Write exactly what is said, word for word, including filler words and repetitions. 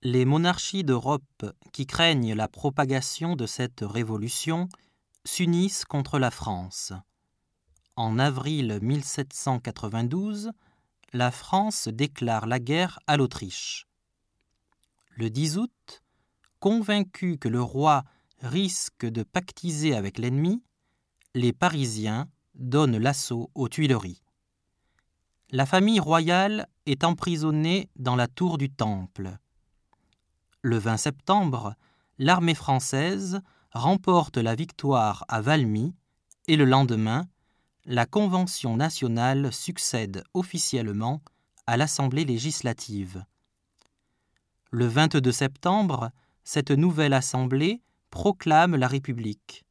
Les monarchies d'Europe qui craignent la propagation de cette révolution s'unissent contre la France. En avril mille sept cent quatre-vingt-douze, la France déclare la guerre à l'Autriche. Le dix août, convaincus que le roi risque de pactiser avec l'ennemi, les Parisiens donnent l'assaut aux Tuileries. La famille royale est emprisonnée dans la tour du Temple. Le vingt septembre, l'armée française remporte la victoire à Valmy et le lendemain, la Convention nationale succède officiellement à l'Assemblée législative. Le vingt-deux septembre, cette nouvelle Assemblée proclame la République.